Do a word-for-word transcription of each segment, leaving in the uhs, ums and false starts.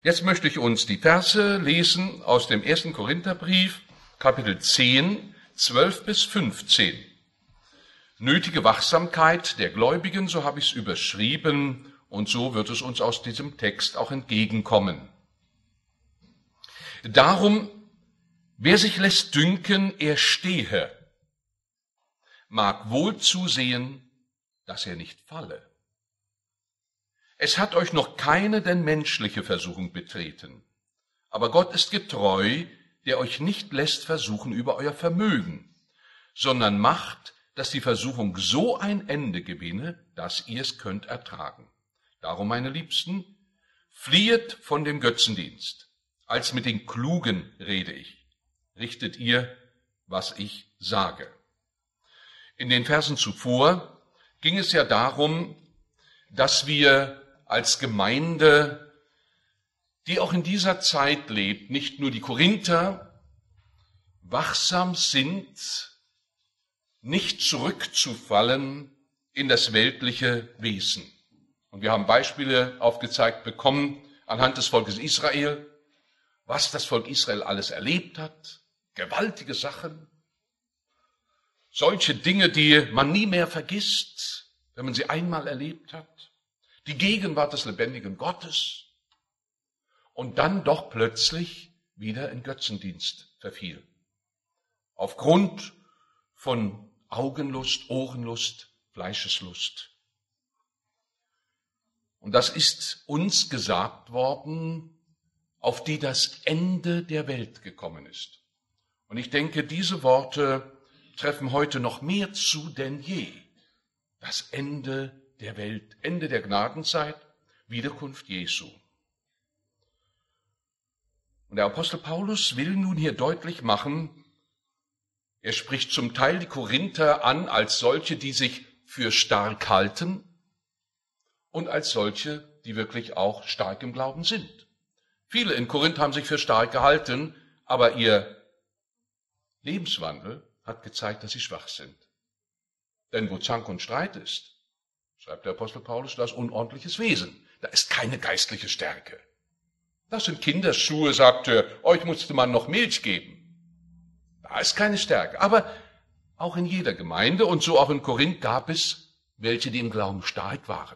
Jetzt möchte ich uns die Verse lesen aus dem ersten Korintherbrief, Kapitel zehn, zwölf bis fünfzehn. Nötige Wachsamkeit der Gläubigen, so habe ich es überschrieben, und so wird es uns aus diesem Text auch entgegenkommen. Darum, wer sich lässt dünken, er stehe, mag wohl zusehen, dass er nicht falle. Es hat euch noch keine denn menschliche Versuchung betreten, aber Gott ist getreu, der euch nicht lässt versuchen über euer Vermögen, sondern macht, dass die Versuchung so ein Ende gewinne, dass ihr es könnt ertragen. Darum, meine Liebsten, fliehet von dem Götzendienst. Als mit den Klugen rede ich. Richtet ihr, was ich sage. In den Versen zuvor ging es ja darum, dass wir als Gemeinde, die auch in dieser Zeit lebt, nicht nur die Korinther, wachsam sind, nicht zurückzufallen in das weltliche Wesen. Und wir haben Beispiele aufgezeigt bekommen anhand des Volkes Israel, was das Volk Israel alles erlebt hat, gewaltige Sachen, solche Dinge, die man nie mehr vergisst, wenn man sie einmal erlebt hat. Die Gegenwart des lebendigen Gottes und dann doch plötzlich wieder in Götzendienst verfiel. Aufgrund von Augenlust, Ohrenlust, Fleischeslust. Und das ist uns gesagt worden, auf die das Ende der Welt gekommen ist. Und ich denke, diese Worte treffen heute noch mehr zu denn je. Das Ende der Welt, Ende der Gnadenzeit, Wiederkunft Jesu. Und der Apostel Paulus will nun hier deutlich machen, er spricht zum Teil die Korinther an als solche, die sich für stark halten und als solche, die wirklich auch stark im Glauben sind. Viele in Korinth haben sich für stark gehalten, aber ihr Lebenswandel hat gezeigt, dass sie schwach sind. Denn wo Zank und Streit ist, schreibt der Apostel Paulus, da ist unordentliches Wesen. Da ist keine geistliche Stärke. Das sind Kinderschuhe, sagt er, euch musste man noch Milch geben. Da ist keine Stärke. Aber auch in jeder Gemeinde und so auch in Korinth gab es welche, die im Glauben stark waren.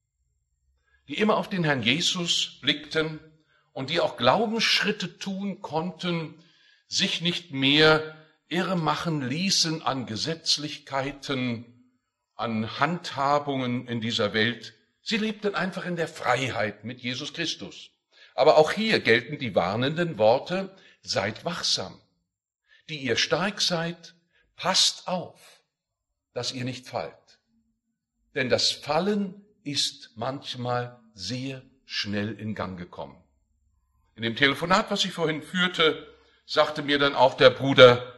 Die immer auf den Herrn Jesus blickten und die auch Glaubensschritte tun konnten, sich nicht mehr irre machen ließen an Gesetzlichkeiten, an Handhabungen in dieser Welt. Sie lebten einfach in der Freiheit mit Jesus Christus. Aber auch hier gelten die warnenden Worte, seid wachsam. Die ihr stark seid, passt auf, dass ihr nicht fallt. Denn das Fallen ist manchmal sehr schnell in Gang gekommen. In dem Telefonat, was ich vorhin führte, sagte mir dann auch der Bruder,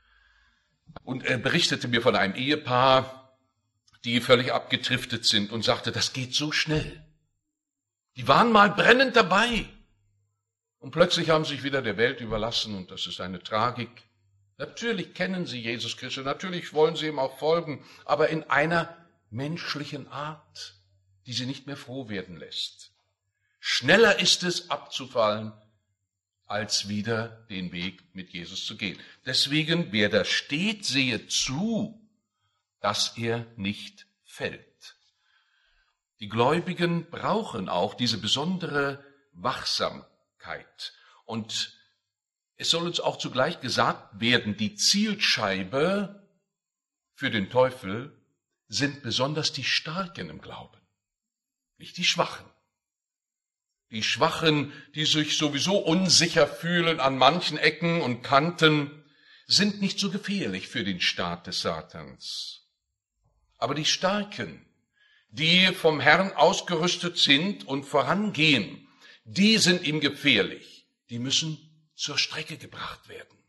und er berichtete mir von einem Ehepaar, die völlig abgedriftet sind und sagte, das geht so schnell. Die waren mal brennend dabei und plötzlich haben sie sich wieder der Welt überlassen und das ist eine Tragik. Natürlich kennen sie Jesus Christus, natürlich wollen sie ihm auch folgen, aber in einer menschlichen Art, die sie nicht mehr froh werden lässt. Schneller ist es abzufallen, als wieder den Weg mit Jesus zu gehen. Deswegen, wer da steht, sehe zu, dass er nicht fällt. Die Gläubigen brauchen auch diese besondere Wachsamkeit. Und es soll uns auch zugleich gesagt werden, die Zielscheibe für den Teufel sind besonders die Starken im Glauben, nicht die Schwachen. Die Schwachen, die sich sowieso unsicher fühlen an manchen Ecken und Kanten, sind nicht so gefährlich für den Staat des Satans. Aber die Starken, die vom Herrn ausgerüstet sind und vorangehen, die sind ihm gefährlich. Die müssen zur Strecke gebracht werden.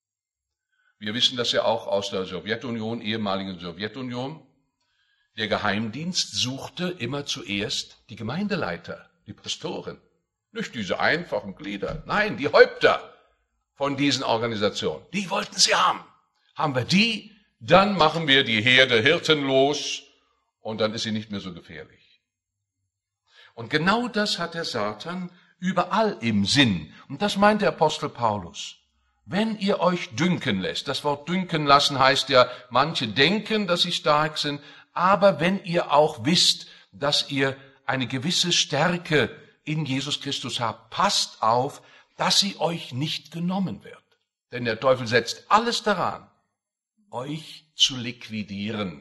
Wir wissen das ja auch aus der Sowjetunion, ehemaligen Sowjetunion. Der Geheimdienst suchte immer zuerst die Gemeindeleiter, die Pastoren. Nicht diese einfachen Glieder, nein, die Häupter von diesen Organisationen. Die wollten sie haben. Haben wir die, dann machen wir die Herde hirtenlos und dann ist sie nicht mehr so gefährlich. Und genau das hat der Satan überall im Sinn. Und das meint der Apostel Paulus. Wenn ihr euch dünken lässt, das Wort dünken lassen heißt ja, manche denken, dass sie stark sind, aber wenn ihr auch wisst, dass ihr eine gewisse Stärke in Jesus Christus habt, passt auf, dass sie euch nicht genommen wird. Denn der Teufel setzt alles daran, euch zu liquidieren.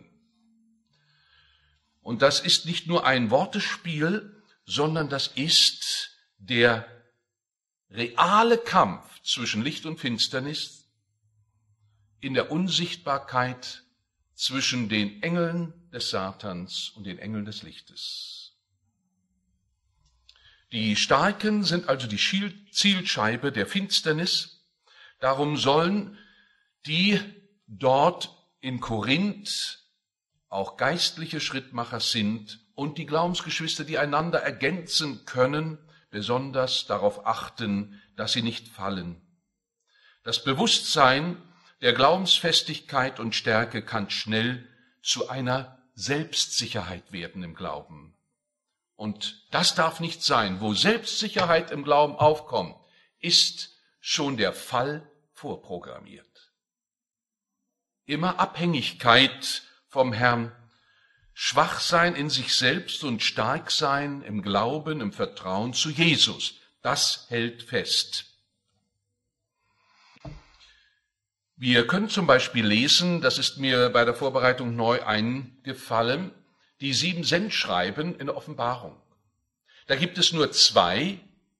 Und das ist nicht nur ein Wortespiel, sondern das ist der reale Kampf zwischen Licht und Finsternis in der Unsichtbarkeit zwischen den Engeln des Satans und den Engeln des Lichtes. Die Starken sind also die Zielscheibe der Finsternis. Darum sollen die dort in Korinth auch geistliche Schrittmacher sind und die Glaubensgeschwister, die einander ergänzen können, besonders darauf achten, dass sie nicht fallen. Das Bewusstsein der Glaubensfestigkeit und Stärke kann schnell zu einer Selbstsicherheit werden im Glauben. Und das darf nicht sein. Wo Selbstsicherheit im Glauben aufkommt, ist schon der Fall vorprogrammiert. Immer Abhängigkeit vom Herrn, schwach sein in sich selbst und stark sein im Glauben, im Vertrauen zu Jesus. Das hält fest. Wir können zum Beispiel lesen, das ist mir bei der Vorbereitung neu eingefallen, die sieben Sendschreiben in der Offenbarung. Da gibt es nur zwei,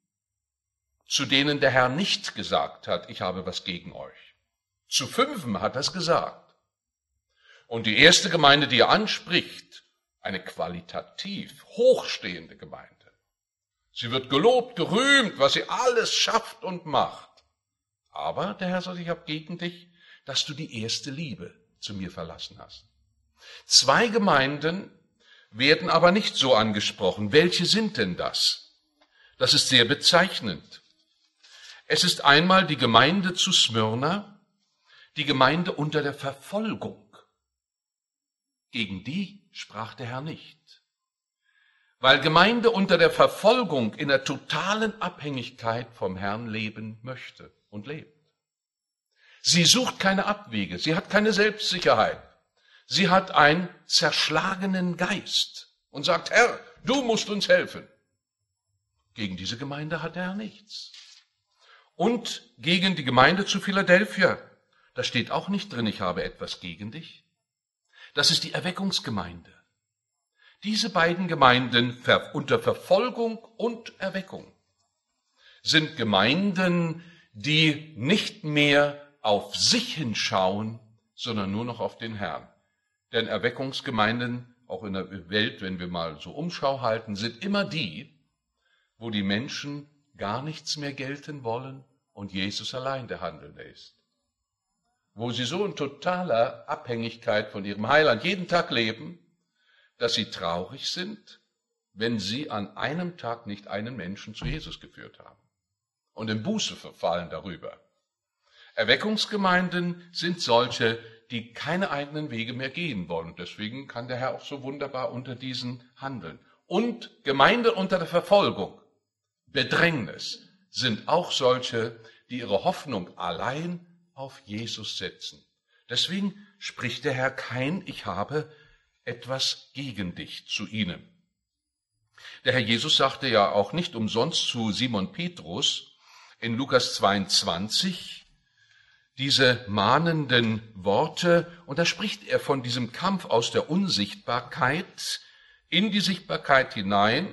zu denen der Herr nicht gesagt hat, ich habe was gegen euch. Zu fünfen hat er es gesagt. Und die erste Gemeinde, die er anspricht, eine qualitativ hochstehende Gemeinde. Sie wird gelobt, gerühmt, was sie alles schafft und macht. Aber der Herr sagt, ich habe gegen dich, dass du die erste Liebe zu mir verlassen hast. Zwei Gemeinden werden aber nicht so angesprochen. Welche sind denn das? Das ist sehr bezeichnend. Es ist einmal die Gemeinde zu Smyrna, die Gemeinde unter der Verfolgung. Gegen die sprach der Herr nicht. Weil Gemeinde unter der Verfolgung in der totalen Abhängigkeit vom Herrn leben möchte und lebt. Sie sucht keine Abwege, sie hat keine Selbstsicherheit. Sie hat einen zerschlagenen Geist und sagt, Herr, du musst uns helfen. Gegen diese Gemeinde hat der Herr nichts. Und gegen die Gemeinde zu Philadelphia, da steht auch nicht drin, ich habe etwas gegen dich. Das ist die Erweckungsgemeinde. Diese beiden Gemeinden unter Verfolgung und Erweckung sind Gemeinden, die nicht mehr auf sich hinschauen, sondern nur noch auf den Herrn. Denn Erweckungsgemeinden, auch in der Welt, wenn wir mal so Umschau halten, sind immer die, wo die Menschen gar nichts mehr gelten wollen und Jesus allein der Handelnde ist. Wo sie so in totaler Abhängigkeit von ihrem Heiland jeden Tag leben, dass sie traurig sind, wenn sie an einem Tag nicht einen Menschen zu Jesus geführt haben und in Buße verfallen darüber. Erweckungsgemeinden sind solche, die keine eigenen Wege mehr gehen wollen. Deswegen kann der Herr auch so wunderbar unter diesen handeln. Und Gemeinde unter der Verfolgung, Bedrängnis, sind auch solche, die ihre Hoffnung allein auf Jesus setzen. Deswegen spricht der Herr kein, ich habe etwas gegen dich zu ihnen. Der Herr Jesus sagte ja auch nicht umsonst zu Simon Petrus in Lukas zweiundzwanzig diese mahnenden Worte, und da spricht er von diesem Kampf aus der Unsichtbarkeit in die Sichtbarkeit hinein.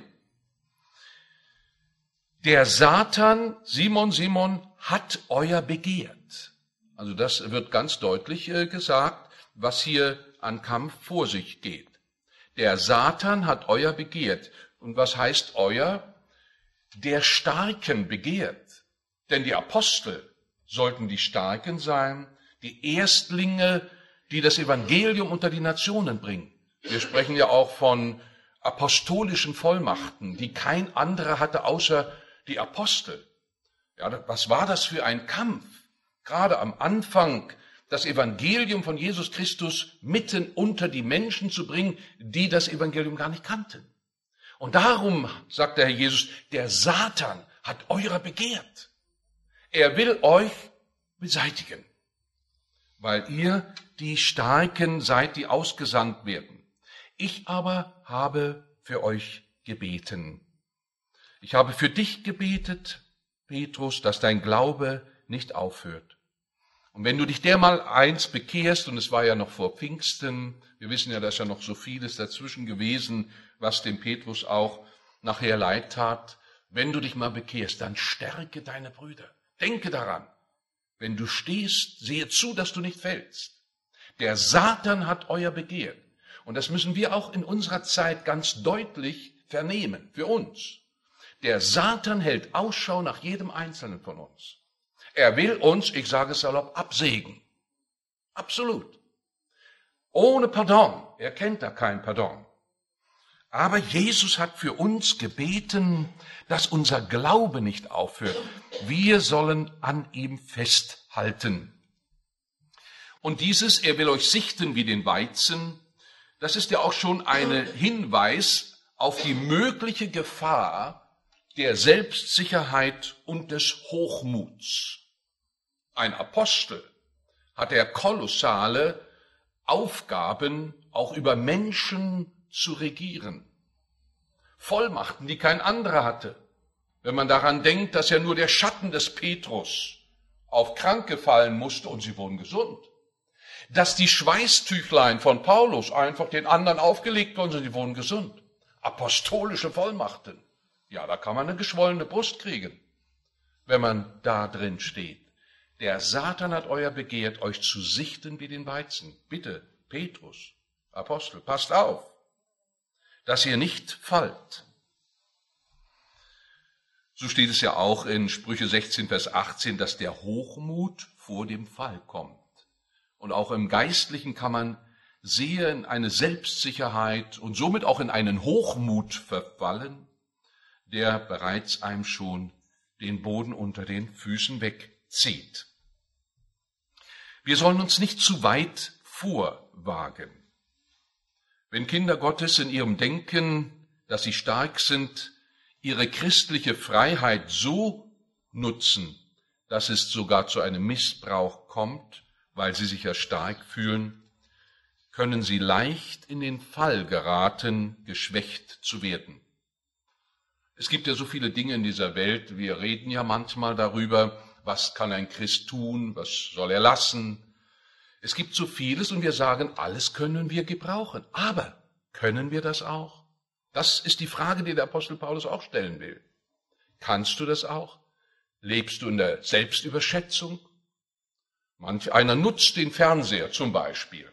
Der Satan, Simon, Simon, hat euer begehrt. Also das wird ganz deutlich gesagt, was hier an Kampf vor sich geht. Der Satan hat euer begehrt. Und was heißt euer? Der Starken begehrt. Denn die Apostel sollten die Starken sein, die Erstlinge, die das Evangelium unter die Nationen bringen. Wir sprechen ja auch von apostolischen Vollmachten, die kein anderer hatte außer die Apostel. Ja, was war das für ein Kampf? Gerade am Anfang das Evangelium von Jesus Christus mitten unter die Menschen zu bringen, die das Evangelium gar nicht kannten. Und darum, sagt der Herr Jesus, der Satan hat eurer begehrt. Er will euch beseitigen, weil ihr die Starken seid, die ausgesandt werden. Ich aber habe für euch gebeten. Ich habe für dich gebetet, Petrus, dass dein Glaube nicht aufhört. Und wenn du dich dermal eins bekehrst, und es war ja noch vor Pfingsten, wir wissen ja, da ist ja noch so vieles dazwischen gewesen, was dem Petrus auch nachher leid tat, wenn du dich mal bekehrst, dann stärke deine Brüder. Denke daran, wenn du stehst, sehe zu, dass du nicht fällst. Der Satan hat euer begehrt. Und das müssen wir auch in unserer Zeit ganz deutlich vernehmen, für uns. Der Satan hält Ausschau nach jedem Einzelnen von uns. Er will uns, ich sage es salopp, absägen. Absolut. Ohne Pardon. Er kennt da kein Pardon. Aber Jesus hat für uns gebeten, dass unser Glaube nicht aufhört. Wir sollen an ihm festhalten. Und dieses, er will euch sichten wie den Weizen, das ist ja auch schon ein Hinweis auf die mögliche Gefahr der Selbstsicherheit und des Hochmuts. Ein Apostel hat er kolossale Aufgaben, auch über Menschen zu regieren. Vollmachten, die kein anderer hatte. Wenn man daran denkt, dass ja nur der Schatten des Petrus auf Kranke fallen musste und sie wurden gesund. Dass die Schweißtüchlein von Paulus einfach den anderen aufgelegt wurden und sie wurden gesund. Apostolische Vollmachten. Ja, da kann man eine geschwollene Brust kriegen, wenn man da drin steht. Der Satan hat euer begehrt, euch zu sichten wie den Weizen. Bitte, Petrus, Apostel, passt auf, dass ihr nicht fallt. So steht es ja auch in Sprüche sechzehn, Vers achtzehn, dass der Hochmut vor dem Fall kommt. Und auch im Geistlichen kann man sehr in eine Selbstsicherheit und somit auch in einen Hochmut verfallen, der bereits einem schon den Boden unter den Füßen wegzieht. Wir sollen uns nicht zu weit vorwagen. Wenn Kinder Gottes in ihrem Denken, dass sie stark sind, ihre christliche Freiheit so nutzen, dass es sogar zu einem Missbrauch kommt, weil sie sich ja stark fühlen, können sie leicht in den Fall geraten, geschwächt zu werden. Es gibt ja so viele Dinge in dieser Welt, wir reden ja manchmal darüber, was kann ein Christ tun, was soll er lassen. Es gibt so vieles und wir sagen, alles können wir gebrauchen. Aber können wir das auch? Das ist die Frage, die der Apostel Paulus auch stellen will. Kannst du das auch? Lebst du in der Selbstüberschätzung? Manch einer nutzt den Fernseher zum Beispiel.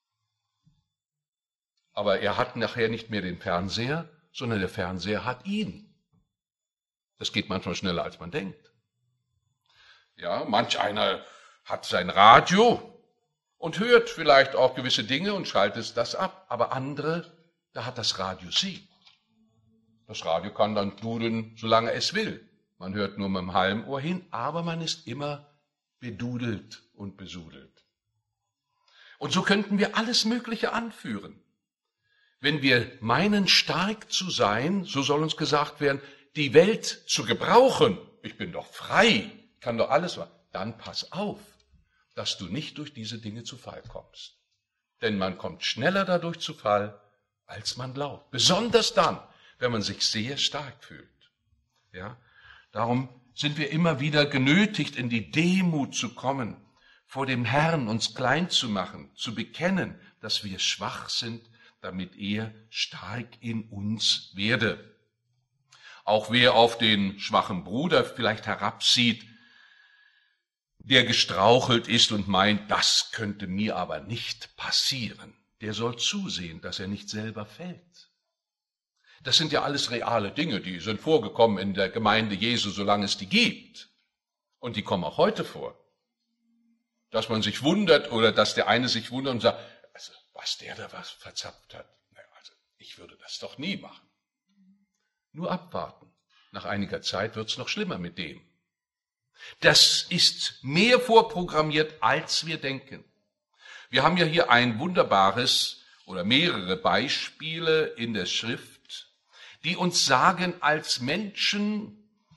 Aber er hat nachher nicht mehr den Fernseher, sondern der Fernseher hat ihn. Das geht manchmal schneller, als man denkt. Ja, manch einer hat sein Radio und hört vielleicht auch gewisse Dinge und schaltet das ab. Aber andere, da hat das Radio sie. Das Radio kann dann dudeln, solange es will. Man hört nur mit dem halben Ohr hin, aber man ist immer bedudelt und besudelt. Und so könnten wir alles Mögliche anführen. Wenn wir meinen, stark zu sein, so soll uns gesagt werden, die Welt zu gebrauchen, ich bin doch frei, kann doch alles machen, dann pass auf, dass du nicht durch diese Dinge zu Fall kommst. Denn man kommt schneller dadurch zu Fall, als man glaubt. Besonders dann, wenn man sich sehr stark fühlt. Ja, darum sind wir immer wieder genötigt, in die Demut zu kommen, vor dem Herrn uns klein zu machen, zu bekennen, dass wir schwach sind, damit er stark in uns werde. Auch wer auf den schwachen Bruder vielleicht herabsieht, der gestrauchelt ist und meint, das könnte mir aber nicht passieren, der soll zusehen, dass er nicht selber fällt. Das sind ja alles reale Dinge, die sind vorgekommen in der Gemeinde Jesu, solange es die gibt. Und die kommen auch heute vor. Dass man sich wundert oder dass der eine sich wundert und sagt, also, was der da was verzapft hat, naja, also, ich würde das doch nie machen. Nur abwarten. Nach einiger Zeit wird es noch schlimmer mit dem. Das ist mehr vorprogrammiert, als wir denken. Wir haben ja hier ein wunderbares oder mehrere Beispiele in der Schrift, die uns sagen, als Menschen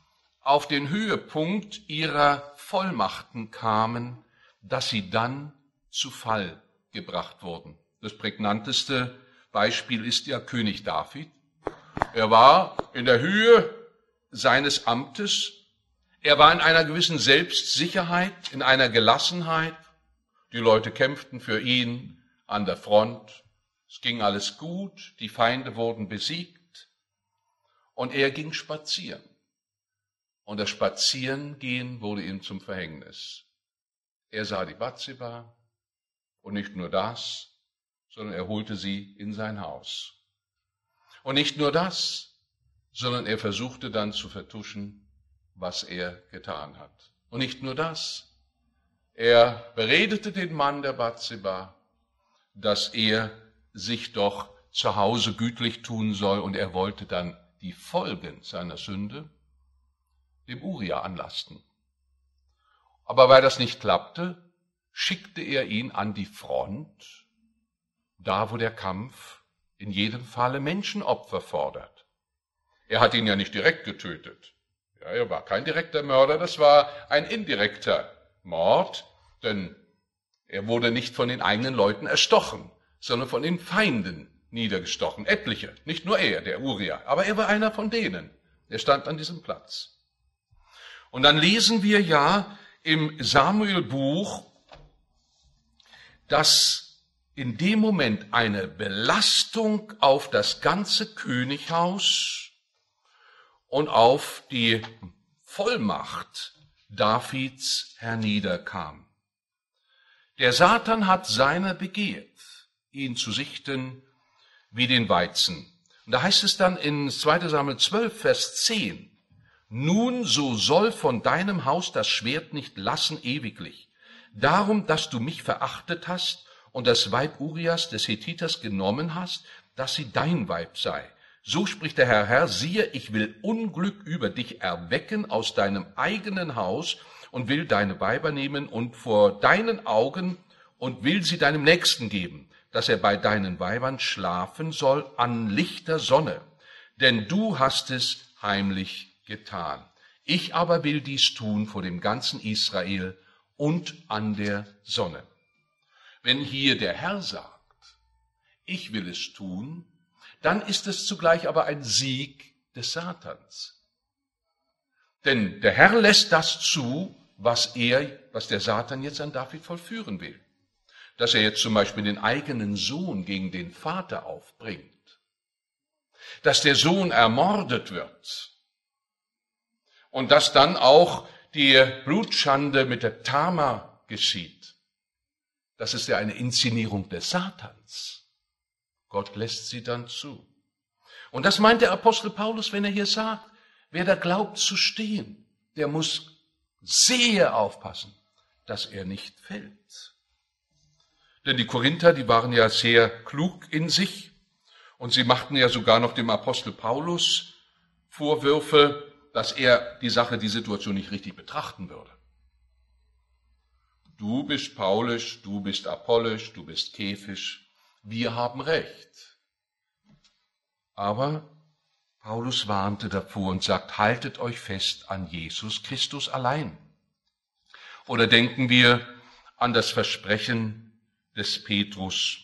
auf den Höhepunkt ihrer Vollmachten kamen, dass sie dann zu Fall gebracht wurden. Das prägnanteste Beispiel ist ja König David. Er war in der Höhe seines Amtes, er war in einer gewissen Selbstsicherheit, in einer Gelassenheit. Die Leute kämpften für ihn an der Front. Es ging alles gut, die Feinde wurden besiegt und er ging spazieren. Und das Spazierengehen wurde ihm zum Verhängnis. Er sah die Bathseba und nicht nur das, sondern er holte sie in sein Haus. Und nicht nur das, sondern er versuchte dann zu vertuschen, was er getan hat. Und nicht nur das, er beredete den Mann der Bathseba, dass er sich doch zu Hause gütlich tun soll, und er wollte dann die Folgen seiner Sünde dem Uria anlasten. Aber weil das nicht klappte, schickte er ihn an die Front, da wo der Kampf in jedem Falle Menschenopfer fordert. Er hat ihn ja nicht direkt getötet. Ja, er war kein direkter Mörder, das war ein indirekter Mord, denn er wurde nicht von den eigenen Leuten erstochen, sondern von den Feinden niedergestochen. Etliche, nicht nur er, der Uria, aber er war einer von denen. Er stand an diesem Platz. Und dann lesen wir ja im Samuel-Buch, dass in dem Moment eine Belastung auf das ganze Könighaus und auf die Vollmacht Davids herniederkam. Der Satan hat seiner begehrt, ihn zu sichten wie den Weizen. Und da heißt es dann in zweiter Samuel zwölf, Vers zehn, nun so soll von deinem Haus das Schwert nicht lassen ewiglich. Darum, dass du mich verachtet hast und das Weib Urias des Hethiters genommen hast, dass sie dein Weib sei. So spricht der Herr, Herr, siehe, ich will Unglück über dich erwecken aus deinem eigenen Haus und will deine Weiber nehmen und vor deinen Augen und will sie deinem Nächsten geben, dass er bei deinen Weibern schlafen soll an lichter Sonne. Denn du hast es heimlich getan. Ich aber will dies tun vor dem ganzen Israel und an der Sonne. Wenn hier der Herr sagt, ich will es tun, dann ist es zugleich aber ein Sieg des Satans. Denn der Herr lässt das zu, was er, was der Satan jetzt an David vollführen will. Dass er jetzt zum Beispiel den eigenen Sohn gegen den Vater aufbringt. Dass der Sohn ermordet wird. Und dass dann auch die Blutschande mit der Tamar geschieht. Das ist ja eine Inszenierung des Satans. Gott lässt sie dann zu. Und das meint der Apostel Paulus, wenn er hier sagt, wer da glaubt zu stehen, der muss sehr aufpassen, dass er nicht fällt. Denn die Korinther, die waren ja sehr klug in sich und sie machten ja sogar noch dem Apostel Paulus Vorwürfe, dass er die Sache, die Situation nicht richtig betrachten würde. Du bist paulisch, du bist apollisch, du bist kephisch. Wir haben Recht. Aber Paulus warnte davor und sagt, haltet euch fest an Jesus Christus allein. Oder denken wir an das Versprechen des Petrus,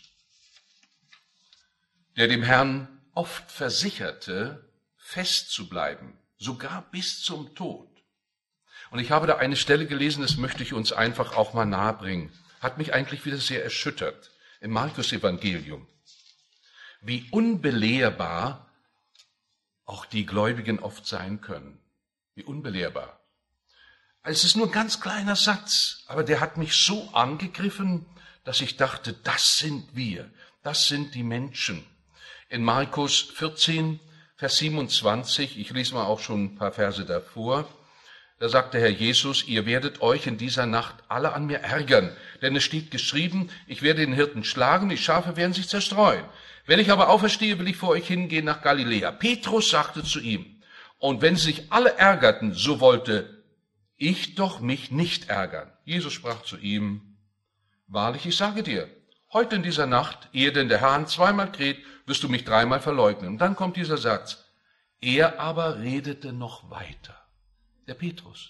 der dem Herrn oft versicherte, fest zu bleiben, sogar bis zum Tod. Und ich habe da eine Stelle gelesen, das möchte ich uns einfach auch mal nahebringen. Hat mich eigentlich wieder sehr erschüttert. Im Markus-Evangelium, wie unbelehrbar auch die Gläubigen oft sein können. Wie unbelehrbar. Es ist nur ein ganz kleiner Satz, aber der hat mich so angegriffen, dass ich dachte, das sind wir, das sind die Menschen. In Markus vierzehn, Vers siebenundzwanzig, ich lese mal auch schon ein paar Verse davor, da sagt der Herr Jesus, ihr werdet euch in dieser Nacht alle an mir ärgern, denn es steht geschrieben, ich werde den Hirten schlagen, die Schafe werden sich zerstreuen. Wenn ich aber auferstehe, will ich vor euch hingehen nach Galiläa. Petrus sagte zu ihm, und wenn sie sich alle ärgerten, so wollte ich doch mich nicht ärgern. Jesus sprach zu ihm, wahrlich, ich sage dir, heute in dieser Nacht, ehe denn der Hahn zweimal kräht, wirst du mich dreimal verleugnen. Und dann kommt dieser Satz, er aber redete noch weiter. Der Petrus.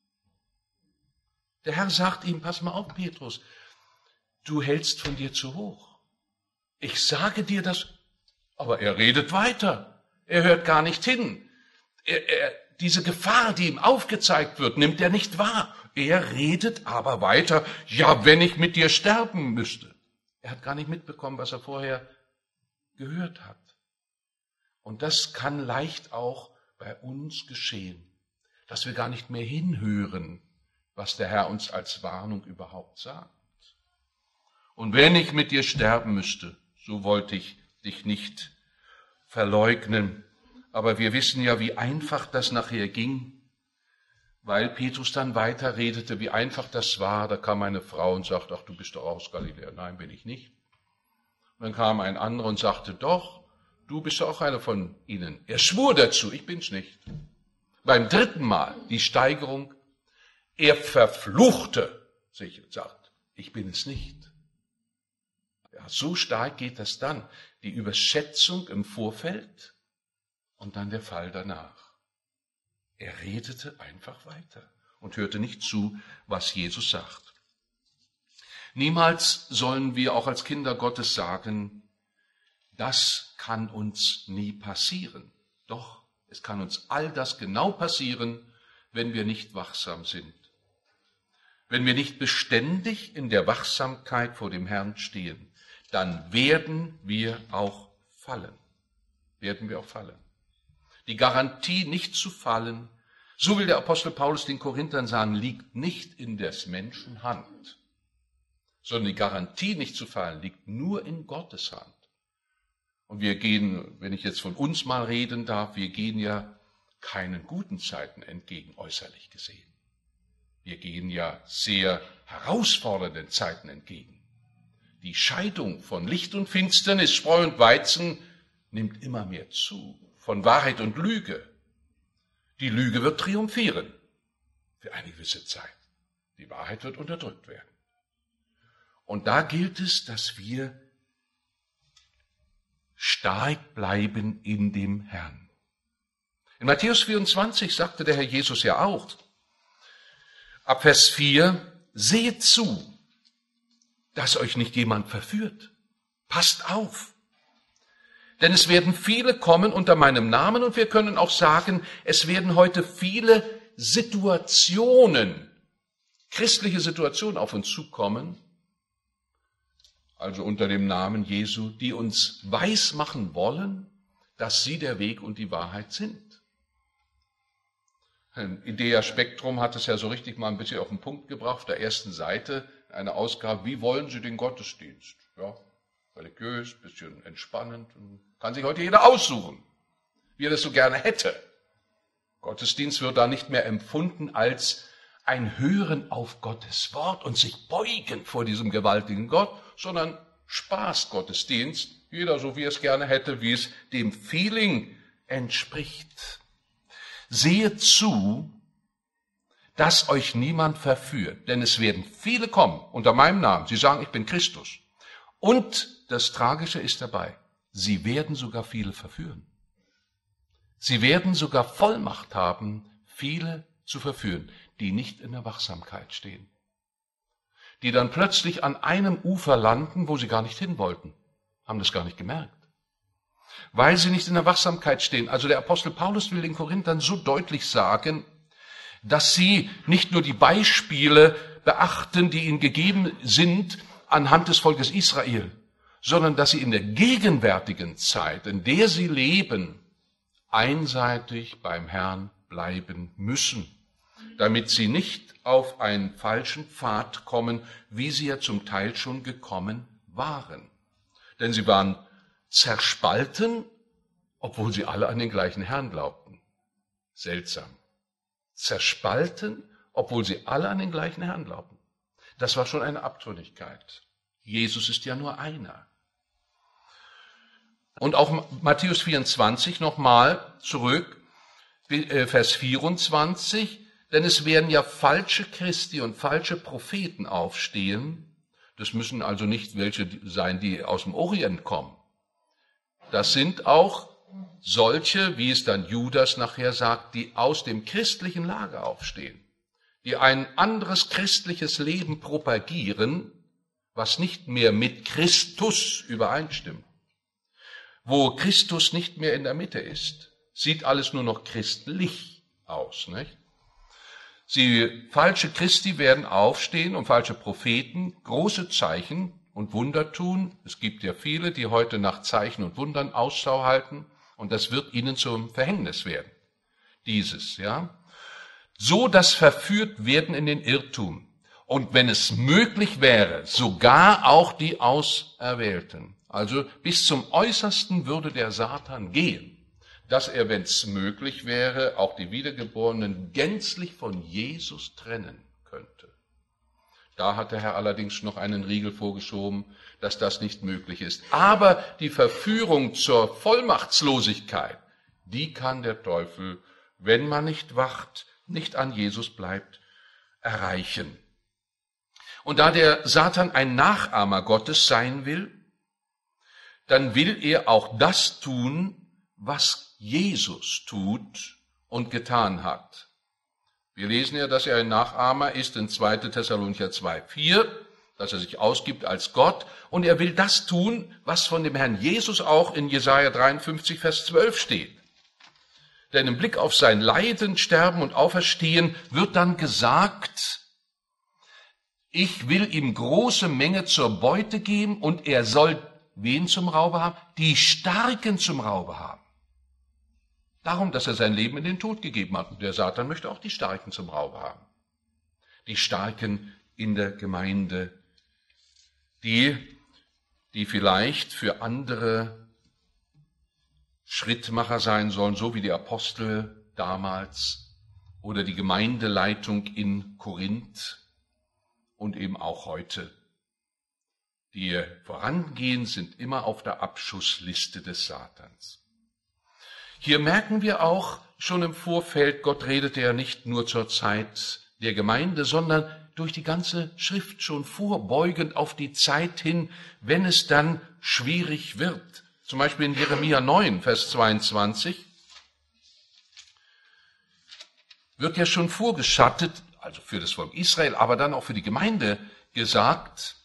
Der Herr sagt ihm, pass mal auf, Petrus, du hältst von dir zu hoch. Ich sage dir das, aber er redet weiter. Er hört gar nicht hin. Er, er, diese Gefahr, die ihm aufgezeigt wird, nimmt er nicht wahr. Er redet aber weiter, ja, wenn ich mit dir sterben müsste. Er hat gar nicht mitbekommen, was er vorher gehört hat. Und das kann leicht auch bei uns geschehen, dass wir gar nicht mehr hinhören, was der Herr uns als Warnung überhaupt sagt. Und wenn ich mit dir sterben müsste, so wollte ich dich nicht verleugnen. Aber wir wissen ja, wie einfach das nachher ging, weil Petrus dann weiter redete, wie einfach das war. Da kam eine Frau und sagte, ach, du bist doch aus Galiläa. Nein, bin ich nicht. Und dann kam ein anderer und sagte, doch, du bist doch auch einer von ihnen. Er schwur dazu, ich bin's nicht. Beim dritten Mal die Steigerung, er verfluchte sich und sagt, ich bin es nicht. Ja, so stark geht das dann, die Überschätzung im Vorfeld und dann der Fall danach. Er redete einfach weiter und hörte nicht zu, was Jesus sagt. Niemals sollen wir auch als Kinder Gottes sagen, das kann uns nie passieren. Doch, es kann uns all das genau passieren, wenn wir nicht wachsam sind. Wenn wir nicht beständig in der Wachsamkeit vor dem Herrn stehen, dann werden wir auch fallen. Werden wir auch fallen. Die Garantie, nicht zu fallen, so will der Apostel Paulus den Korinthern sagen, liegt nicht in des Menschen Hand, sondern die Garantie, nicht zu fallen, liegt nur in Gottes Hand. Und wir gehen, wenn ich jetzt von uns mal reden darf, wir gehen ja keinen guten Zeiten entgegen, äußerlich gesehen. Wir gehen ja sehr herausfordernden Zeiten entgegen. Die Scheidung von Licht und Finsternis, Spreu und Weizen nimmt immer mehr zu. Von Wahrheit und Lüge. Die Lüge wird triumphieren für eine gewisse Zeit. Die Wahrheit wird unterdrückt werden. Und da gilt es, dass wir stark bleiben in dem Herrn. In Matthäus vierundzwanzig sagte der Herr Jesus ja auch, ab Vers vier, seht zu, dass euch nicht jemand verführt. Passt auf. Denn es werden viele kommen unter meinem Namen und wir können auch sagen, es werden heute viele Situationen, christliche Situationen auf uns zukommen, also unter dem Namen Jesu, die uns weismachen wollen, dass sie der Weg und die Wahrheit sind. Idea Spektrum hat es ja so richtig mal ein bisschen auf den Punkt gebracht, auf der ersten Seite, eine Ausgabe, wie wollen Sie den Gottesdienst? Ja, religiös, bisschen entspannend, kann sich heute jeder aussuchen, wie er das so gerne hätte. Gottesdienst wird da nicht mehr empfunden als ein Hören auf Gottes Wort und sich beugen vor diesem gewaltigen Gott, sondern Spaßgottesdienst, jeder so wie er es gerne hätte, wie es dem Feeling entspricht. Seht zu, dass euch niemand verführt, denn es werden viele kommen unter meinem Namen. Sie sagen, ich bin Christus. Und das Tragische ist dabei, sie werden sogar viele verführen. Sie werden sogar Vollmacht haben, viele zu verführen, die nicht in der Wachsamkeit stehen. Die dann plötzlich an einem Ufer landen, wo sie gar nicht hin wollten, haben das gar nicht gemerkt. Weil sie nicht in der Wachsamkeit stehen. Also der Apostel Paulus will den Korinthern so deutlich sagen, dass sie nicht nur die Beispiele beachten, die ihnen gegeben sind anhand des Volkes Israel, sondern dass sie in der gegenwärtigen Zeit, in der sie leben, einseitig beim Herrn bleiben müssen, damit sie nicht auf einen falschen Pfad kommen, wie sie ja zum Teil schon gekommen waren. Denn sie waren zerspalten, obwohl sie alle an den gleichen Herrn glaubten. Seltsam. Zerspalten, obwohl sie alle an den gleichen Herrn glaubten. Das war schon eine Abtrünnigkeit. Jesus ist ja nur einer. Und auch Matthäus vierundzwanzig nochmal zurück, Vers vierundzwanzig, denn es werden ja falsche Christi und falsche Propheten aufstehen. Das müssen also nicht welche sein, die aus dem Orient kommen. Das sind auch solche, wie es dann Judas nachher sagt, die aus dem christlichen Lager aufstehen, die ein anderes christliches Leben propagieren, was nicht mehr mit Christus übereinstimmt, wo Christus nicht mehr in der Mitte ist, sieht alles nur noch christlich aus, nicht? Sie, falsche Christi werden aufstehen und falsche Propheten große Zeichen und Wunder tun. Es gibt ja viele, die heute nach Zeichen und Wundern Ausschau halten, und das wird ihnen zum Verhängnis werden. Dieses, ja. So das verführt werden in den Irrtum. Und wenn es möglich wäre, sogar auch die Auserwählten. Also bis zum Äußersten würde der Satan gehen, dass er, wenn es möglich wäre, auch die Wiedergeborenen gänzlich von Jesus trennen könnte. Da hat der Herr allerdings noch einen Riegel vorgeschoben, dass das nicht möglich ist. Aber die Verführung zur Vollmachtslosigkeit, die kann der Teufel, wenn man nicht wacht, nicht an Jesus bleibt, erreichen. Und da der Satan ein Nachahmer Gottes sein will, dann will er auch das tun, was Jesus tut und getan hat. Wir lesen ja, dass er ein Nachahmer ist in zweiter Thessalonicher zwei, vier, dass er sich ausgibt als Gott, und er will das tun, was von dem Herrn Jesus auch in Jesaja dreiundfünfzig, Vers zwölf steht. Denn im Blick auf sein Leiden, Sterben und Auferstehen wird dann gesagt, ich will ihm große Menge zur Beute geben, und er soll wen zum Raube haben? Die Starken zum Raube haben. Darum, dass er sein Leben in den Tod gegeben hat. Und der Satan möchte auch die Starken zum Raube haben. Die Starken in der Gemeinde, die, die vielleicht für andere Schrittmacher sein sollen, so wie die Apostel damals oder die Gemeindeleitung in Korinth und eben auch heute. Die vorangehen, sind immer auf der Abschussliste des Satans. Hier merken wir auch schon im Vorfeld, Gott redete ja nicht nur zur Zeit der Gemeinde, sondern durch die ganze Schrift schon vorbeugend auf die Zeit hin, wenn es dann schwierig wird. Zum Beispiel in Jeremia neun, Vers zweiundzwanzig, wird ja schon vorgeschattet, also für das Volk Israel, aber dann auch für die Gemeinde gesagt,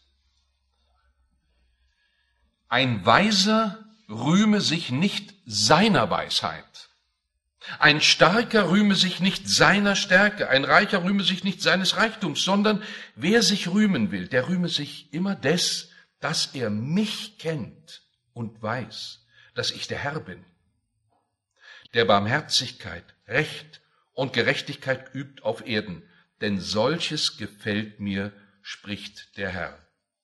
ein Weiser rühme sich nicht seiner Weisheit. Ein Starker rühme sich nicht seiner Stärke. Ein Reicher rühme sich nicht seines Reichtums, sondern wer sich rühmen will, der rühme sich immer des, dass er mich kennt und weiß, dass ich der Herr bin, der Barmherzigkeit, Recht und Gerechtigkeit übt auf Erden. Denn solches gefällt mir, spricht der Herr.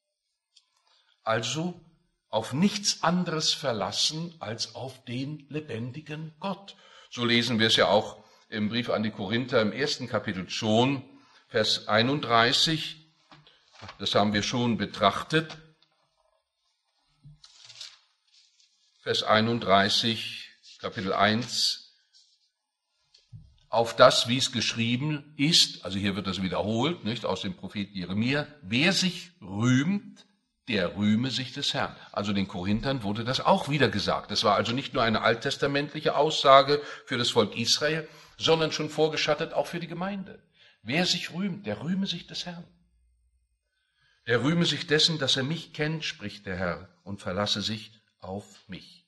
Also auf nichts anderes verlassen als auf den lebendigen Gott. So lesen wir es ja auch im Brief an die Korinther im ersten Kapitel schon, Vers einunddreißig. Das haben wir schon betrachtet. Vers einunddreißig, Kapitel eins. Auf das, wie es geschrieben ist, also hier wird das wiederholt, nicht, aus dem Propheten Jeremia, wer sich rühmt, der rühme sich des Herrn. Also den Korinthern wurde das auch wieder gesagt. Das war also nicht nur eine alttestamentliche Aussage für das Volk Israel, sondern schon vorgeschattet auch für die Gemeinde. Wer sich rühmt, der rühme sich des Herrn. Der rühme sich dessen, dass er mich kennt, spricht der Herr, und verlasse sich auf mich.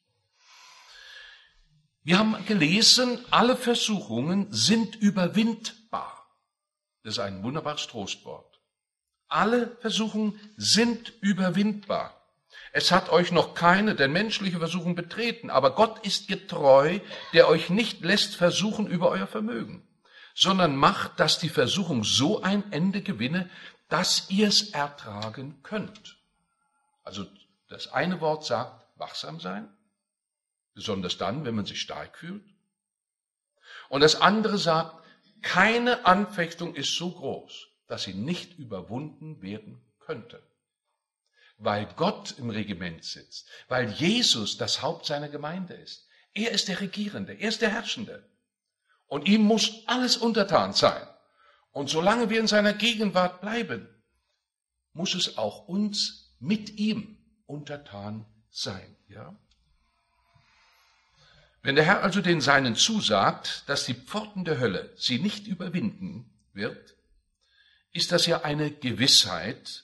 Wir haben gelesen, alle Versuchungen sind überwindbar. Das ist ein wunderbares Trostwort. Alle Versuchungen sind überwindbar. Es hat euch noch keine der menschliche Versuchung betreten, aber Gott ist getreu, der euch nicht lässt versuchen über euer Vermögen, sondern macht, dass die Versuchung so ein Ende gewinne, dass ihr es ertragen könnt. Also das eine Wort sagt, wachsam sein, besonders dann, wenn man sich stark fühlt. Und das andere sagt, keine Anfechtung ist so groß, dass sie nicht überwunden werden könnte. Weil Gott im Regiment sitzt, weil Jesus das Haupt seiner Gemeinde ist. Er ist der Regierende, er ist der Herrschende. Und ihm muss alles untertan sein. Und solange wir in seiner Gegenwart bleiben, muss es auch uns mit ihm untertan sein. Ja? Wenn der Herr also den Seinen zusagt, dass die Pforten der Hölle sie nicht überwinden wird, ist das ja eine Gewissheit,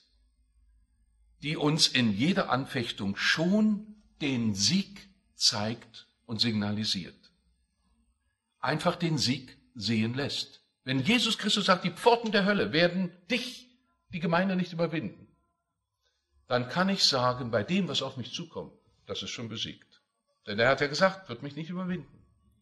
die uns in jeder Anfechtung schon den Sieg zeigt und signalisiert. Einfach den Sieg sehen lässt. Wenn Jesus Christus sagt, die Pforten der Hölle werden dich, die Gemeinde, nicht überwinden, dann kann ich sagen, bei dem, was auf mich zukommt, das ist schon besiegt. Denn er hat ja gesagt, wird mich nicht überwinden.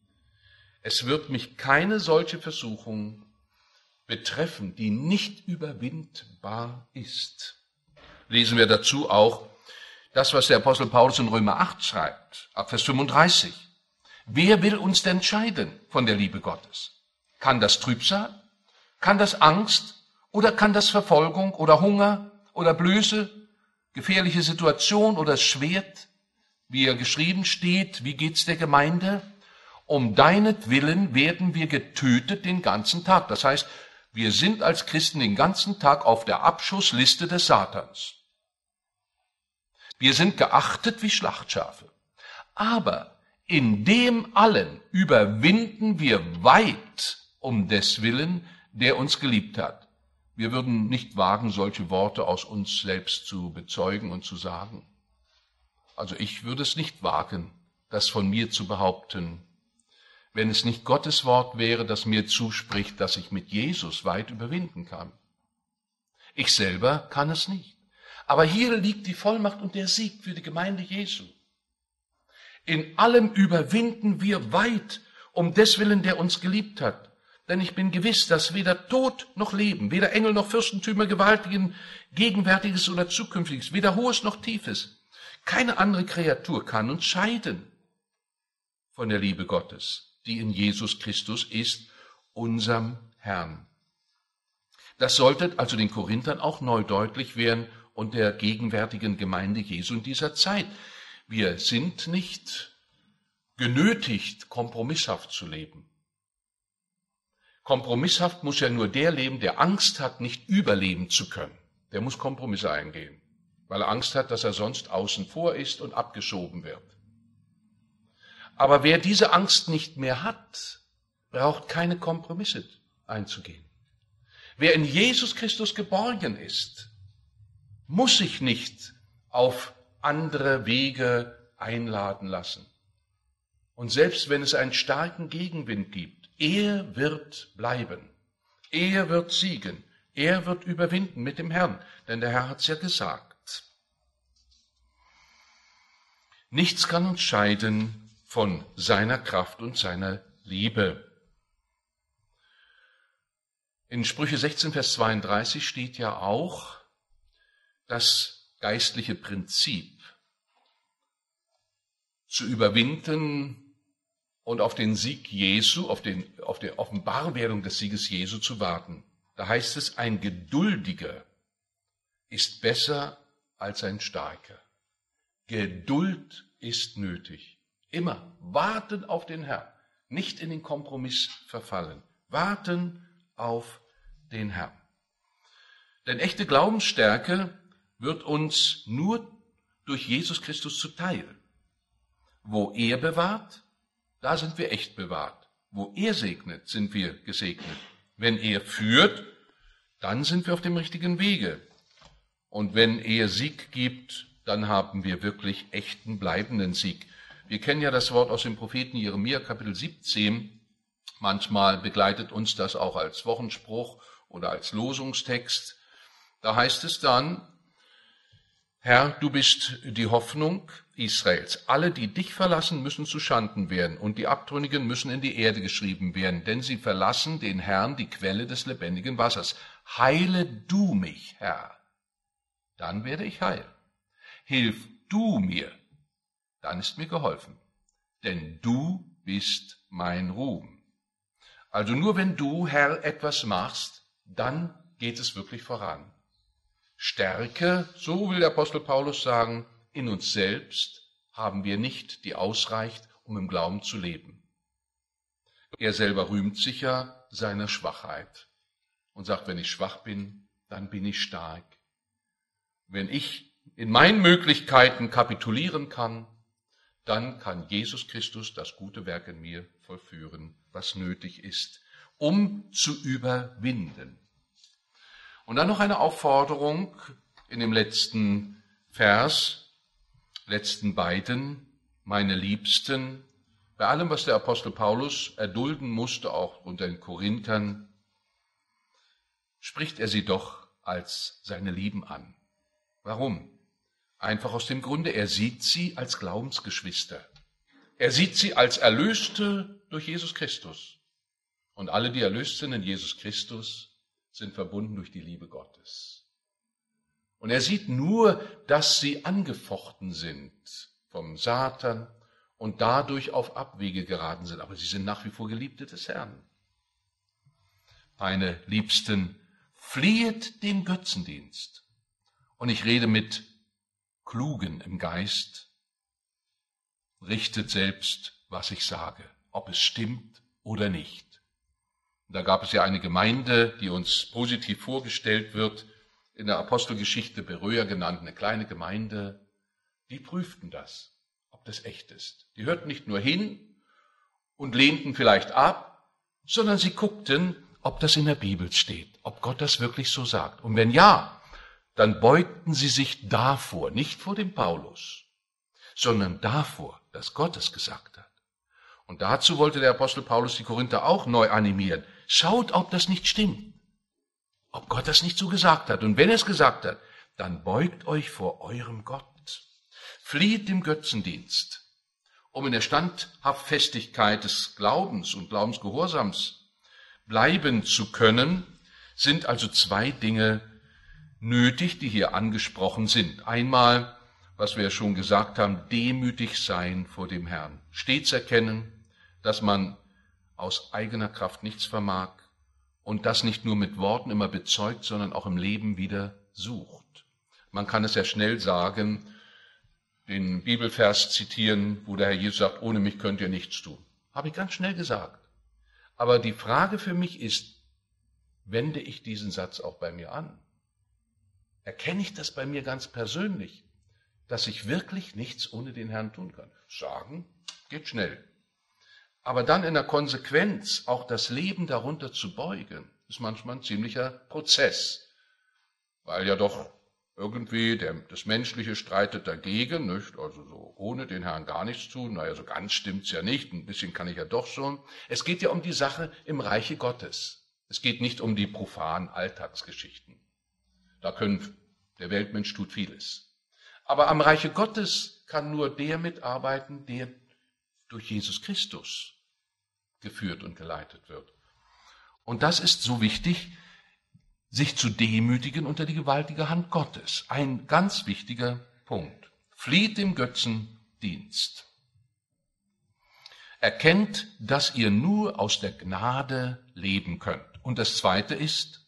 Es wird mich keine solche Versuchung betreffen, die nicht überwindbar ist. Lesen wir dazu auch das, was der Apostel Paulus in Römer acht schreibt, ab Vers fünfunddreißig. Wer will uns denn scheiden von der Liebe Gottes? Kann das Trübsal? Kann das Angst? Oder kann das Verfolgung oder Hunger oder Blöße, gefährliche Situation oder Schwert? Wie er geschrieben steht, wie geht's der Gemeinde? Um deinetwillen werden wir getötet den ganzen Tag. Das heißt, wir sind als Christen den ganzen Tag auf der Abschussliste des Satans. Wir sind geachtet wie Schlachtschafe. Aber in dem allen überwinden wir weit um des Willen, der uns geliebt hat. Wir würden nicht wagen, solche Worte aus uns selbst zu bezeugen und zu sagen. Also ich würde es nicht wagen, das von mir zu behaupten, wenn es nicht Gottes Wort wäre, das mir zuspricht, dass ich mit Jesus weit überwinden kann. Ich selber kann es nicht. Aber hier liegt die Vollmacht und der Sieg für die Gemeinde Jesu. In allem überwinden wir weit um des Willen, der uns geliebt hat. Denn ich bin gewiss, dass weder Tod noch Leben, weder Engel noch Fürstentümer, Gewaltigen, Gegenwärtiges oder Zukünftiges, weder Hohes noch Tiefes, keine andere Kreatur kann uns scheiden von der Liebe Gottes, die in Jesus Christus ist, unserem Herrn. Das sollte also den Korinthern auch neu deutlich werden und der gegenwärtigen Gemeinde Jesu in dieser Zeit. Wir sind nicht genötigt, kompromisshaft zu leben. Kompromisshaft muss ja nur der leben, der Angst hat, nicht überleben zu können. Der muss Kompromisse eingehen, weil er Angst hat, dass er sonst außen vor ist und abgeschoben wird. Aber wer diese Angst nicht mehr hat, braucht keine Kompromisse einzugehen. Wer in Jesus Christus geborgen ist, muss sich nicht auf andere Wege einladen lassen. Und selbst wenn es einen starken Gegenwind gibt, er wird bleiben. Er wird siegen. Er wird überwinden mit dem Herrn. Denn der Herr hat es ja gesagt. Nichts kann uns scheiden von seiner Kraft und seiner Liebe. In Sprüche sechzehn, Vers zweiunddreißig steht ja auch das geistliche Prinzip zu überwinden und auf den Sieg Jesu, auf, den, auf die Offenbarwerdung des Sieges Jesu zu warten. Da heißt es, ein Geduldiger ist besser als ein Starker. Geduld ist nötig. Immer warten auf den Herrn, nicht in den Kompromiss verfallen. Warten auf den Herrn. Denn echte Glaubensstärke wird uns nur durch Jesus Christus zuteil. Wo er bewahrt, da sind wir echt bewahrt. Wo er segnet, sind wir gesegnet. Wenn er führt, dann sind wir auf dem richtigen Wege. Und wenn er Sieg gibt, dann haben wir wirklich echten, bleibenden Sieg. Wir kennen ja das Wort aus dem Propheten Jeremia, Kapitel siebzehn. Manchmal begleitet uns das auch als Wochenspruch oder als Losungstext. Da heißt es dann, Herr, du bist die Hoffnung Israels. Alle, die dich verlassen, müssen zu Schanden werden, und die Abtrünnigen müssen in die Erde geschrieben werden, denn sie verlassen den Herrn, die Quelle des lebendigen Wassers. Heile du mich, Herr, dann werde ich heil. Hilf du mir, dann ist mir geholfen, denn du bist mein Ruhm. Also nur wenn du, Herr, etwas machst, dann geht es wirklich voran. Stärke, so will der Apostel Paulus sagen, in uns selbst haben wir nicht, die ausreicht, um im Glauben zu leben. Er selber rühmt sich ja seiner Schwachheit und sagt, wenn ich schwach bin, dann bin ich stark. Wenn ich in meinen Möglichkeiten kapitulieren kann, dann kann Jesus Christus das gute Werk in mir vollführen, was nötig ist, um zu überwinden. Und dann noch eine Aufforderung in dem letzten Vers, letzten beiden, meine Liebsten, bei allem, was der Apostel Paulus erdulden musste, auch unter den Korinthern, spricht er sie doch als seine Lieben an. Warum? Einfach aus dem Grunde, er sieht sie als Glaubensgeschwister. Er sieht sie als Erlöste durch Jesus Christus. Und alle, die erlöst sind in Jesus Christus, sind verbunden durch die Liebe Gottes. Und er sieht nur, dass sie angefochten sind vom Satan und dadurch auf Abwege geraten sind. Aber sie sind nach wie vor Geliebte des Herrn. Meine Liebsten, fliehet dem Götzendienst. Und ich rede mit Klugen im Geist, richtet selbst, was ich sage, ob es stimmt oder nicht. Da gab es ja eine Gemeinde, die uns positiv vorgestellt wird, in der Apostelgeschichte Beröa genannt, eine kleine Gemeinde, die prüften das, ob das echt ist. Die hörten nicht nur hin und lehnten vielleicht ab, sondern sie guckten, ob das in der Bibel steht, ob Gott das wirklich so sagt. Und wenn ja, dann beugten sie sich davor, nicht vor dem Paulus, sondern davor, dass Gott es gesagt hat. Und dazu wollte der Apostel Paulus die Korinther auch neu animieren. Schaut, ob das nicht stimmt, ob Gott das nicht so gesagt hat. Und wenn er es gesagt hat, dann beugt euch vor eurem Gott. Flieht dem Götzendienst, um in der Standhaftigkeit des Glaubens und Glaubensgehorsams bleiben zu können, sind also zwei Dinge nötig, die hier angesprochen sind. Einmal, was wir schon gesagt haben, demütig sein vor dem Herrn. Stets erkennen, dass man aus eigener Kraft nichts vermag und das nicht nur mit Worten immer bezeugt, sondern auch im Leben wieder sucht. Man kann es ja schnell sagen, den Bibelvers zitieren, wo der Herr Jesus sagt, ohne mich könnt ihr nichts tun. Habe ich ganz schnell gesagt. Aber die Frage für mich ist, wende ich diesen Satz auch bei mir an? Erkenne ich das bei mir ganz persönlich, dass ich wirklich nichts ohne den Herrn tun kann? Sagen geht schnell. Aber dann in der Konsequenz auch das Leben darunter zu beugen, ist manchmal ein ziemlicher Prozess. Weil ja doch irgendwie der, das Menschliche streitet dagegen, nicht? Also so ohne den Herrn gar nichts tun. Naja, so ganz stimmt's ja nicht, ein bisschen kann ich ja doch schon. Es geht ja um die Sache im Reiche Gottes. Es geht nicht um die profanen Alltagsgeschichten. Da können, der Weltmensch tut vieles. Aber am Reiche Gottes kann nur der mitarbeiten, der durch Jesus Christus geführt und geleitet wird. Und das ist so wichtig, sich zu demütigen unter die gewaltige Hand Gottes. Ein ganz wichtiger Punkt. Flieht dem Götzendienst. Erkennt, dass ihr nur aus der Gnade leben könnt. Und das Zweite ist,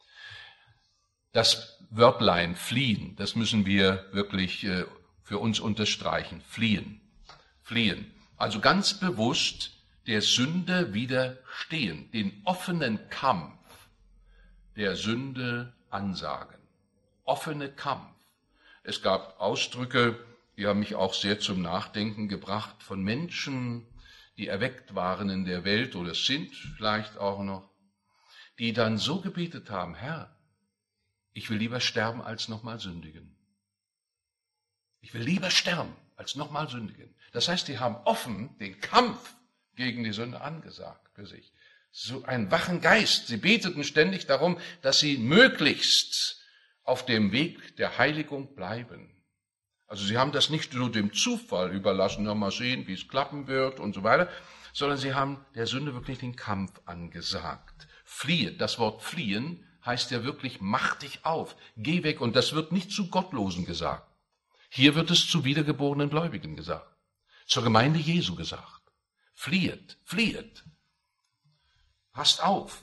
das Wörtlein fliehen, das müssen wir wirklich äh, für uns unterstreichen. Fliehen. Fliehen. Also ganz bewusst der Sünde widerstehen, den offenen Kampf der Sünde ansagen. Offene Kampf. Es gab Ausdrücke, die haben mich auch sehr zum Nachdenken gebracht, von Menschen, die erweckt waren in der Welt oder sind vielleicht auch noch, die dann so gebetet haben, Herr, ich will lieber sterben, als nochmal sündigen. Ich will lieber sterben, als nochmal sündigen. Das heißt, die haben offen den Kampf gegen die Sünde angesagt für sich. So ein wachen Geist. Sie beteten ständig darum, dass sie möglichst auf dem Weg der Heiligung bleiben. Also sie haben das nicht nur dem Zufall überlassen, noch mal sehen, wie es klappen wird und so weiter, sondern sie haben der Sünde wirklich den Kampf angesagt. Fliehe, das Wort fliehen heißt ja wirklich, mach dich auf, geh weg. Und das wird nicht zu Gottlosen gesagt. Hier wird es zu wiedergeborenen Gläubigen gesagt, zur Gemeinde Jesu gesagt. Fliehet, fliehet. Passt auf.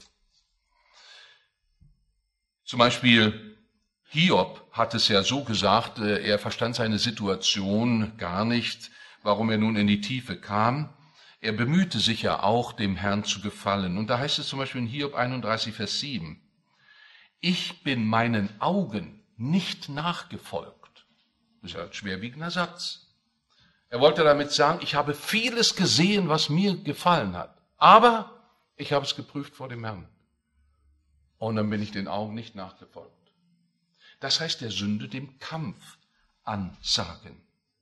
Zum Beispiel Hiob hat es ja so gesagt, er verstand seine Situation gar nicht, warum er nun in die Tiefe kam. Er bemühte sich ja auch, dem Herrn zu gefallen. Und da heißt es zum Beispiel in Hiob einunddreißig, Vers sieben, ich bin meinen Augen nicht nachgefolgt. Das ist ja ein schwerwiegender Satz. Er wollte damit sagen, ich habe vieles gesehen, was mir gefallen hat, aber ich habe es geprüft vor dem Herrn. Und dann bin ich den Augen nicht nachgefolgt. Das heißt, der Sünde dem Kampf ansagen.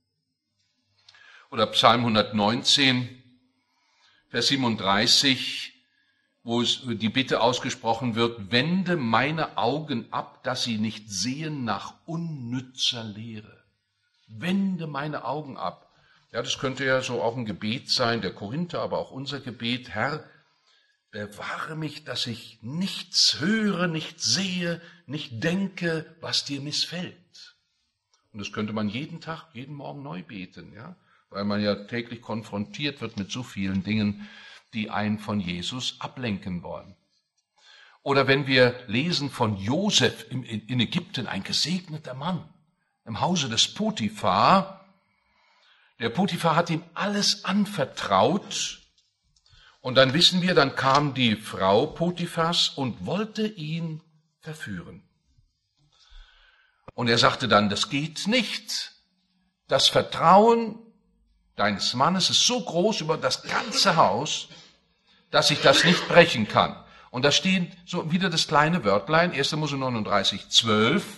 Oder Psalm hundertneunzehn, Vers siebenunddreißig, wo es die Bitte ausgesprochen wird, wende meine Augen ab, dass sie nicht sehen nach unnützer Lehre. Wende meine Augen ab. Ja, das könnte ja so auch ein Gebet sein, der Korinther, aber auch unser Gebet. Herr, bewahre mich, dass ich nichts höre, nichts sehe, nicht denke, was dir missfällt. Und das könnte man jeden Tag, jeden Morgen neu beten, ja, weil man ja täglich konfrontiert wird mit so vielen Dingen, die einen von Jesus ablenken wollen. Oder wenn wir lesen von Josef in Ägypten, ein gesegneter Mann, im Hause des Potiphar. Der Potiphar hat ihm alles anvertraut. Und dann wissen wir, dann kam die Frau Potiphars und wollte ihn verführen. Und er sagte dann, das geht nicht. Das Vertrauen deines Mannes ist so groß über das ganze Haus, dass ich das nicht brechen kann. Und da steht so wieder das kleine Wörtlein, erster Mose neununddreißig, zwölf.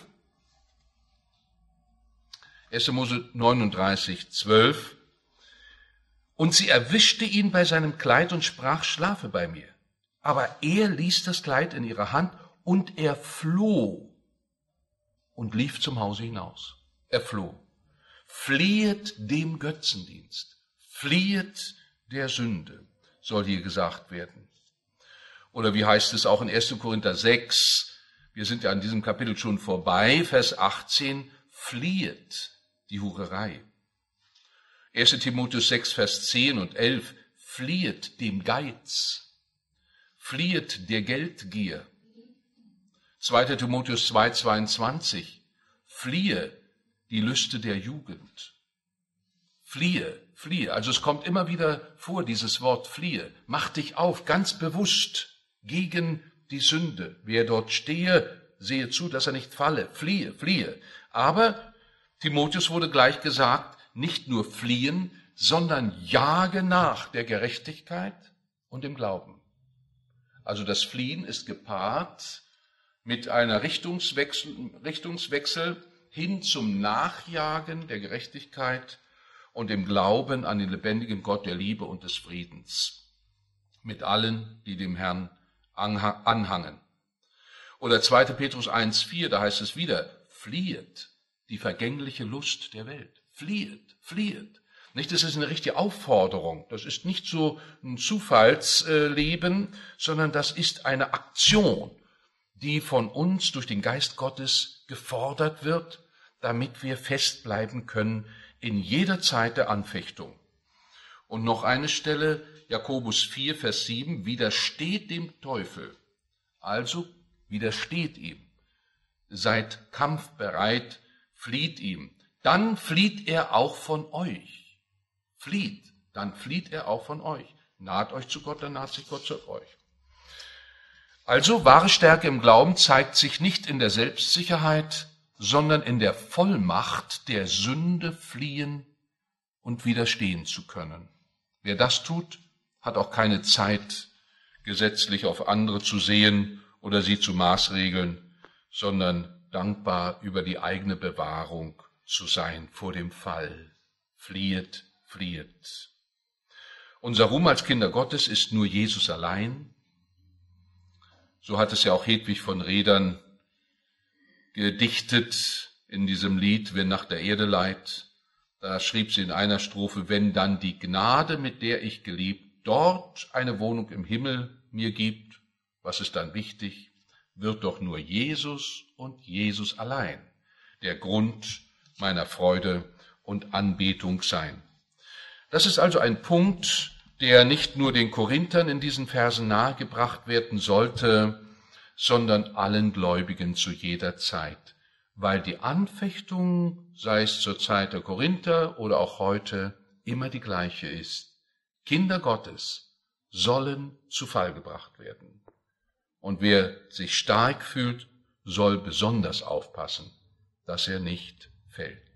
erster Mose neununddreißig, zwölf. Und sie erwischte ihn bei seinem Kleid und sprach, schlafe bei mir. Aber er ließ das Kleid in ihrer Hand und er floh und lief zum Hause hinaus. Er floh. Fliehet dem Götzendienst, fliehet der Sünde, soll hier gesagt werden. Oder wie heißt es auch in erster Korinther sechs, wir sind ja an diesem Kapitel schon vorbei, Vers achtzehn, fliehet die Hurerei. erster Timotheus sechs, Vers zehn und elf, fliehet dem Geiz, fliehet der Geldgier. zweiter Timotheus zwei, zweiundzwanzig, fliehe die Lüste der Jugend. Fliehe, fliehe. Also es kommt immer wieder vor, dieses Wort fliehe. Mach dich auf, ganz bewusst gegen die Sünde. Wer dort stehe, sehe zu, dass er nicht falle. Fliehe, fliehe. Aber Timotheus wurde gleich gesagt, nicht nur fliehen, sondern jage nach der Gerechtigkeit und dem Glauben. Also das Fliehen ist gepaart mit einer Richtungswechsel, Richtungswechsel hin zum Nachjagen der Gerechtigkeit und dem Glauben an den lebendigen Gott der Liebe und des Friedens mit allen, die dem Herrn anhangen. Oder zweiter Petrus eins, vier, da heißt es wieder, fliehet die vergängliche Lust der Welt. Fliehet, fliehet. Nicht, das ist eine richtige Aufforderung. Das ist nicht so ein Zufallsleben, sondern das ist eine Aktion, die von uns durch den Geist Gottes gefordert wird, damit wir festbleiben können in jeder Zeit der Anfechtung. Und noch eine Stelle, Jakobus vier, Vers sieben, widersteht dem Teufel. Also widersteht ihm. Seid kampfbereit, flieht ihm. Dann flieht er auch von euch. Flieht, dann flieht er auch von euch. Naht euch zu Gott, dann naht sich Gott zu euch. Also wahre Stärke im Glauben zeigt sich nicht in der Selbstsicherheit, sondern in der Vollmacht, der Sünde fliehen und widerstehen zu können. Wer das tut, hat auch keine Zeit, gesetzlich auf andere zu sehen oder sie zu maßregeln, sondern dankbar über die eigene Bewahrung zu sein vor dem Fall. Fliehet, fliehet. Unser Ruhm als Kinder Gottes ist nur Jesus allein. So hat es ja auch Hedwig von Redern gedichtet in diesem Lied, wenn nach der Erde leiht. Da schrieb sie in einer Strophe, wenn dann die Gnade, mit der ich geliebt, dort eine Wohnung im Himmel mir gibt, was ist dann wichtig, wird doch nur Jesus und Jesus allein der Grund meiner Freude und Anbetung sein. Das ist also ein Punkt, der nicht nur den Korinthern in diesen Versen nahegebracht werden sollte, sondern allen Gläubigen zu jeder Zeit, weil die Anfechtung, sei es zur Zeit der Korinther oder auch heute, immer die gleiche ist. Kinder Gottes sollen zu Fall gebracht werden. Und wer sich stark fühlt, soll besonders aufpassen, dass er nicht fällt.